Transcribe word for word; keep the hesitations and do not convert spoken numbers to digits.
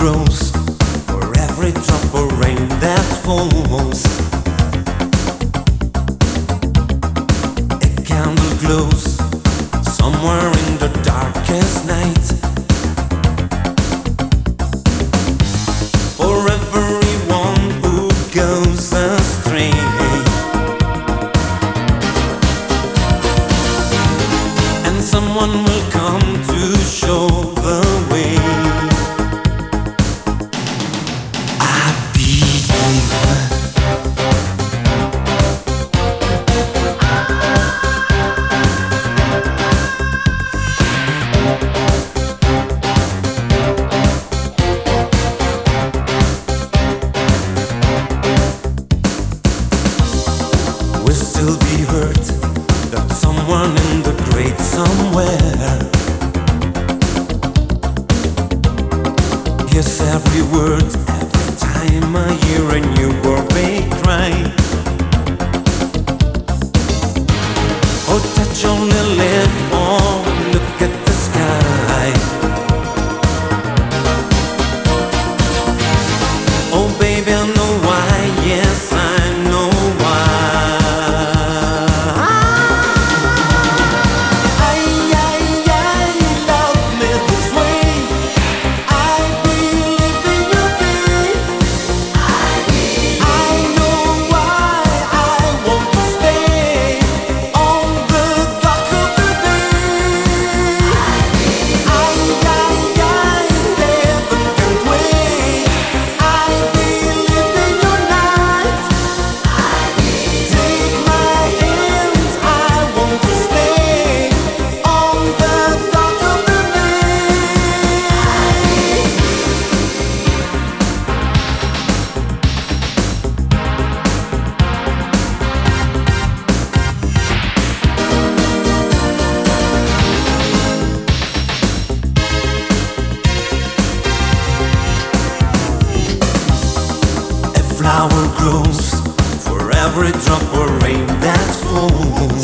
grows for every drop of rain that falls. A candle glows somewhere in the darkest night. For everyone who goes astray, and someone will come to show the way. Will still be hurt that someone in the great somewhere hears every word every time I hear a new baby cry. Oh, touch only live on, look at the sky. Oh baby, I know why, yes I know why. Flower grows for every drop of rain that falls.